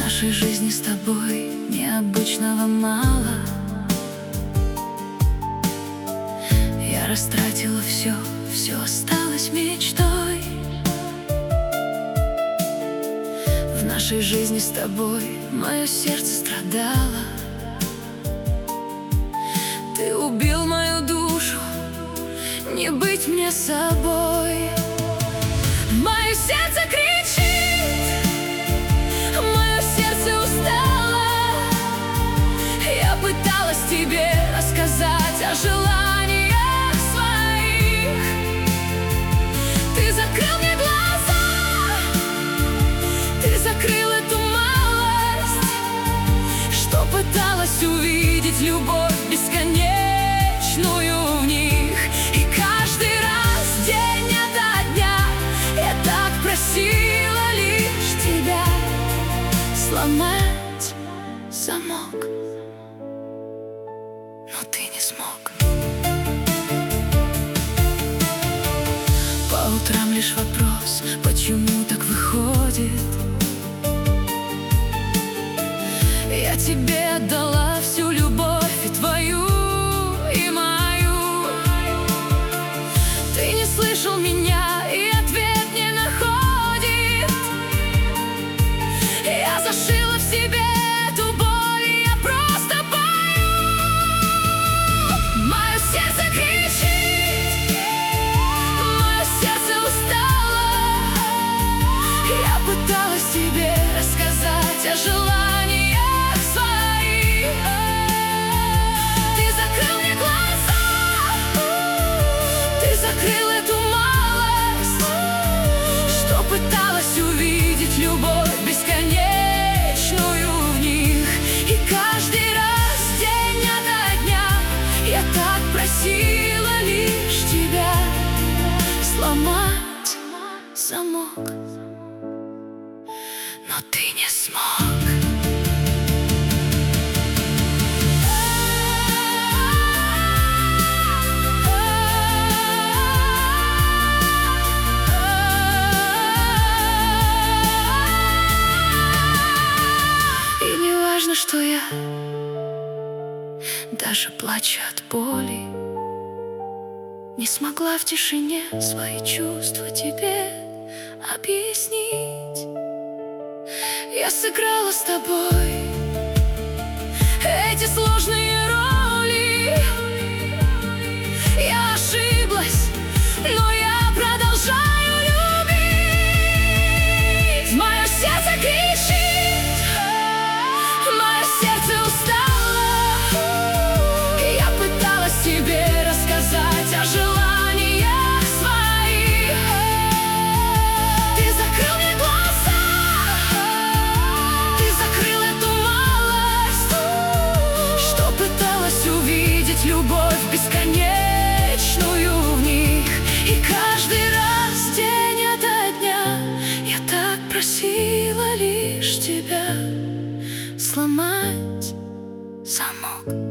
нашей жизни с тобой необычного мало. Я растратила все, все осталось мечтой. В нашей жизни с тобой мое сердце страдало. Ты убил мою душу, не быть мне собой. Мое сердце кричит, мое сердце устало. Я пыталась тебе рассказать о желаниях своих. Ты закрыл мне глаза, ты закрыл эту малость, что пыталась увидеть любовь бесконечную в них. И каждый раз, день ото дня, я так просила лишь тебя сломать замок, но ты не смог. По утрам лишь вопрос, почему так выходит. Я тебе отдала всю любовь, и твою, и мою. Ты не слышал меня, и ответ не находит. Я зашила в себе эту боль, и я просто пою. Мое сердце кричит, мое сердце устало. Я пыталась тебе рассказать о желаниях своих. Ты закрыл мне глаза, ты закрыл эту малость, что пыталась увидеть любовь бесконечную в них. И каждый раз, день ото дня, я так просила лишь тебя сломать замок, но ты не смог. И не важно, что я даже плача от боли не смогла в тишине свои чувства тебе объяснить. Я сыграла с тобой эти сложные роли. Я ошиблась, но я продолжаю любить. Мое сердце кричит, мое сердце устало. Я пыталась тебе рассказать о желаниях своих. Ты закрыл мне глаза, ты закрыл эту малость, что пыталась увидеть любовь бесконечную в них. И каждый раз, день ото дня, я так просила лишь тебя сломать замок.